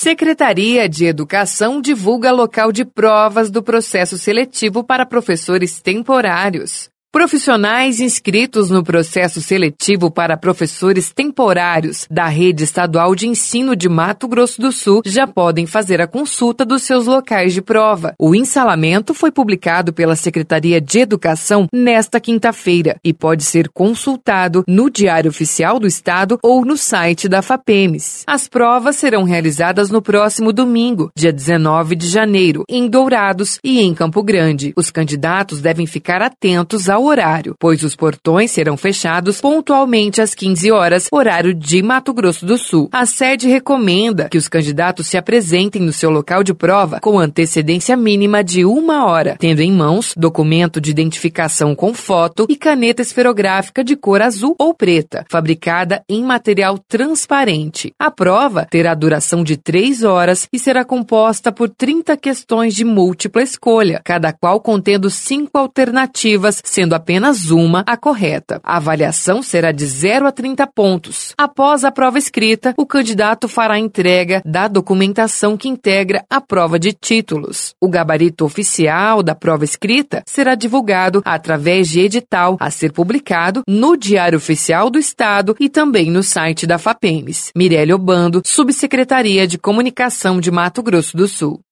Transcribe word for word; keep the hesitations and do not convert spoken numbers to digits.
Secretaria de Educação divulga local de provas do processo seletivo para professores temporários. Profissionais inscritos no processo seletivo para professores temporários da Rede Estadual de Ensino de Mato Grosso do Sul já podem fazer a consulta dos seus locais de prova. O ensalamento foi publicado pela Secretaria de Educação nesta quinta-feira e pode ser consultado no Diário Oficial do Estado ou no site da FAPEMS. As provas serão realizadas no próximo domingo, dia dezenove de janeiro, em Dourados e em Campo Grande. Os candidatos devem ficar atentos ao horário, pois os portões serão fechados pontualmente às quinze horas, horário de Mato Grosso do Sul. A sede recomenda que os candidatos se apresentem no seu local de prova com antecedência mínima de uma hora, tendo em mãos documento de identificação com foto e caneta esferográfica de cor azul ou preta, fabricada em material transparente. A prova terá duração de três horas e será composta por trinta questões de múltipla escolha, cada qual contendo cinco alternativas, sendo apenas uma a correta. A avaliação será de zero a trinta pontos. Após a prova escrita, o candidato fará a entrega da documentação que integra a prova de títulos. O gabarito oficial da prova escrita será divulgado através de edital a ser publicado no Diário Oficial do Estado e também no site da FAPEMS. Mirelle Obando, Subsecretaria de Comunicação de Mato Grosso do Sul.